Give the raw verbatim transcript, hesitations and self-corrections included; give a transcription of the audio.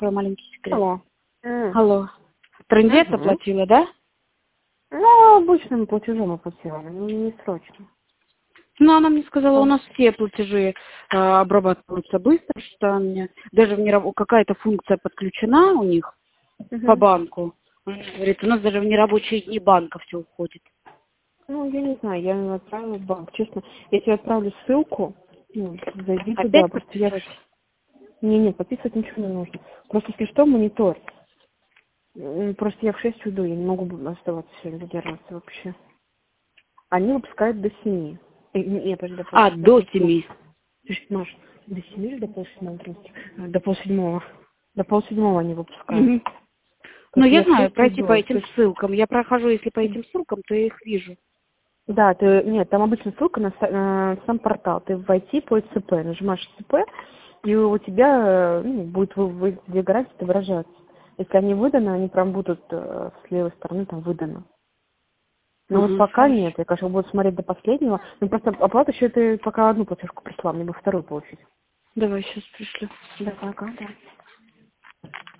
Такой маленький секрет. Алло. М. Алло. Трындец Мгм. оплатила, да? Ну, обычным платежом оплатила, не, не срочно. Ну, она мне сказала, у Ага. нас все платежи э, обрабатываются быстро, что мне даже в нераб- какая-то функция подключена у них по Мгм. банку. Она говорит, у нас даже в нерабочие дни банка все уходит. Ну, я не знаю, я ее отправила в банк. Честно, я тебе отправлю ссылку, ну, зайди туда, Опять просто я... подписать? в- Не, нет, подписывать ничего не нужно. Просто если что, монитор. М, Просто я в шесть уйду, я не могу б- оставаться сегодня задерживаться вообще. Они выпускают до семи. Э, не- Нет, подожди, до А, полседьмого. до семи. Слушай, Маш, до семи или до полседьмого? Прости? А, До полседьмого. До полседьмого они выпускают. Мгм. Ну, Просто я я в знаю, шесть пройти по уйду. То этим есть, ссылкам. Я прохожу, если по этим ссылкам, то я их вижу. да, ты, нет, там обычно ссылка на, са- на сам портал. Ты войти по ЦП, нажимаешь ЦП, и у тебя э, ну, будет вы- вы- две гарантии отображаться. Если они выданы, они прям будут э, с левой стороны там выданы. Но вот Ага, пока хорошо. нет, я, конечно, буду смотреть до последнего. Ну, просто оплата еще ты пока одну платежку прислала, мне бы вторую получить. Давай сейчас пришлю. Да, пока, да.